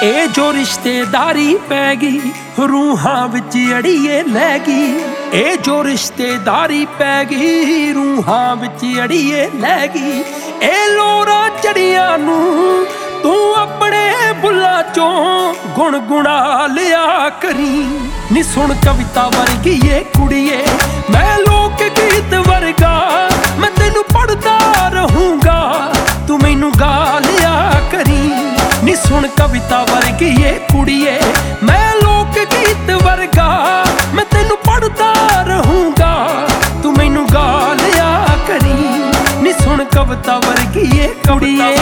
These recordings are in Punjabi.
ਇਹ ਜੋ ਰਿਸ਼ਤੇਦਾਰੀ ਪੈ ਗਈ ਰੂਹਾਂ ਵਿੱਚ ਅੜੀਏ ਲੈ ਗਈ। ਇਹ ਜੋ ਰਿਸ਼ਤੇਦਾਰੀ ਪੈ ਗਈ ਰੂਹਾਂ ਵਿੱਚ ਅੜੀਏ ਲੈ ਗਈ। ਇਹ ਲੋਰਾਂ ਚੜੀਆਂ ਨੂੰ ਤੂੰ ਆਪਣੇ ਬੁੱਲਾਂ ਚੋਂ ਗੁਣਗੁਣਾ ਲਿਆ ਕਰੀ। ਨੀ ਸੁਣ ਕਵਿਤਾ ਵਰਗੀ ਏ ਕੁੜੀਏ ਮੈਂ ਲੋਕ ਗੀਤ ਵਰਗਾ, ਮੈਂ ਤੈਨੂੰ ਪੜ੍ਹਦਾ ਰਹੂੰਗਾ ਤੂੰ ਮੈਨੂੰ ਗਾ ਲਿਆ ਕਰੀ। ਨੀ ਸੁਣ ਕਵਿਤਾ ਵਰਗੀ ਏ ਕੁੜੀਏ ਮੈਂ ਲੋਕ ਗੀਤ ਵਰਗਾ, ਮੈਂ ਤੈਨੂੰ ਪੜ੍ਹਦਾ ਰਹੂੰਗਾ ਤੂੰ ਮੈਨੂੰ ਗਾ ਲਿਆ ਕਰੀ। ਨੀ ਸੁਣ ਕਵਿਤਾ ਵਰਗੀ ਏ ਕੁੜੀਏ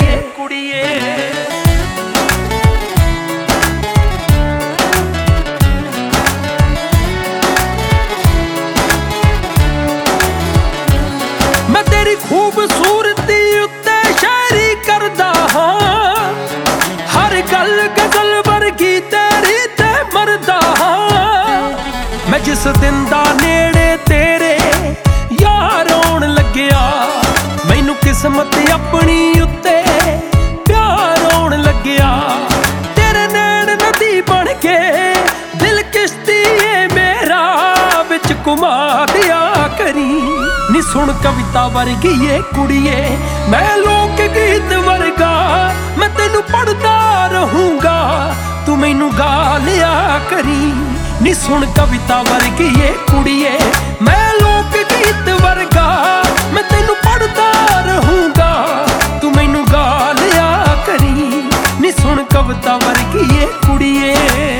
ਮੈਂ ਤੇਰੀ ਖੂਬਸੂਰਤੀ ਉੱਤੇ ਸ਼ਾਇਰੀ ਕਰਦਾ ਹਾਂ, ਹਰ ਗੱਲ ਗਜ਼ਲ ਵਰਗੀ ਤੇਰੀ ਤੇ ਮਰਦਾ ਹਾਂ। ਮੈਂ ਜਿਸ ਦਿਨ ਦਾ ਨੇੜੇ ਤੇਰੇ ਯਾਰ ਆਉਣ ਲੱਗਿਆ, ਮੈਨੂੰ ਕਿਸਮਤ ਆਪਣੀ ਉੱਤੇ ਪਿਆਰ ਆਉਣ ਲੱਗਿਆ। ਤੇਰੇ ਨੈਣ ਨਦੀ ਬਣ ਕੇ ਦਿਲ ਕਿਸ਼ਤੀ ਏ ਮੇਰਾ ਵਿੱਚ ਘੁਮਾ ਦਿਆ ਕਰੀ। ਨੀ ਸੁਣ ਕਵਿਤਾ ਵਰਗੀ ਏ ਕੁੜੀਏ ਮੈਂ ਲੋਕ ਗੀਤ ਵਰਗਾ, ਮੈਂ ਤੈਨੂੰ ਪੜ੍ਹਦਾ ਰਹੂੰਗਾ ਤੂੰ ਮੈਨੂੰ ਗਾ ਲਿਆ ਕਰੀ। ਨੀ ਸੁਣ ਕਵਿਤਾ ਵਰਗੀ ਏ ਕੁੜੀਏ ਮੈਂ ਲੋਕ ਗੀਤ ਵਰਗਾ, ਮੈਂ ਤੈਨੂੰ ਪੜ੍ਹਦਾ ਰਹੂੰਗਾ ਤੂੰ ਮੈਨੂੰ ਗਾ ਲਿਆ ਕਰੀ। ਨੀ ਸੁਣ ਕਵਿਤਾ ਵਰਗੀ ਏ ਕੁੜੀਏ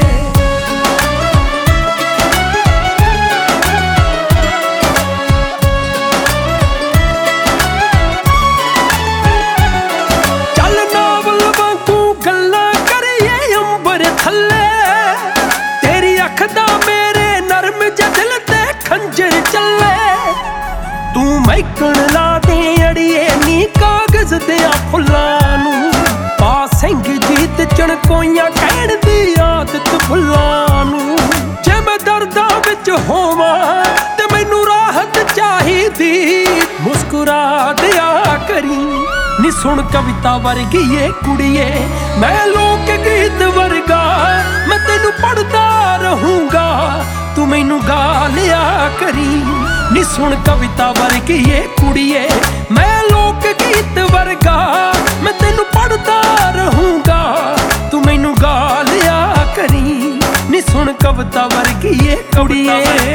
ਤੂੰ ਮੈਕਣ ਲਾ ਦੇ ਅੜੀਏ ਨੀ ਕਾਗਜ਼ ਦਿਆਂ ਫੁੱਲਾਂ ਨੂੰ, ਪਾ ਸਿੰਘ ਜੀਤ ਚਣਕੋਈਆਂ ਕਹਿਣ ਦੀ ਆਦਤ ਫੁੱਲਾਂ ਨੂੰ। ਜੇ ਮੈਂ ਦਰਦਾਂ ਵਿੱਚ ਹੋਵਾਂ ਤੇ ਮੈਨੂੰ ਰਾਹਤ ਚਾਹੀਦੀ ਮੁਸਕਰਾ ਦਿਆ ਕਰੀ। ਨੀ ਸੁਣ ਕਵਿਤਾ ਵਰਗੀ ਏ ਕੁੜੀਏ ਮੈਂ ਲੋਕ ਗੀਤ ਵਰਗਾ, ਮੈਂ ਤੈਨੂੰ ਪੜ੍ਹਦਾ ਰਹੂੰਗਾ ਤੂੰ ਮੈਨੂੰ ਗਾ ਲਿਆ ਕਰੀ। ਨੀ ਸੁਣ ਕਵਿਤਾ ਵਰਗੀ ਏ ਕੁੜੀਏ ਮੈਂ ਲੋਕ ਗੀਤ ਵਰਗਾ, ਮੈਂ ਤੈਨੂੰ ਪੜ੍ਹਦਾ ਰਹੂੰਗਾ ਤੂੰ ਮੈਨੂੰ ਗਾ ਲਿਆ ਕਰੀ। ਨੀ ਸੁਣ ਕਵਿਤਾ ਵਰਗੀ ਏ ਕੁੜੀਏ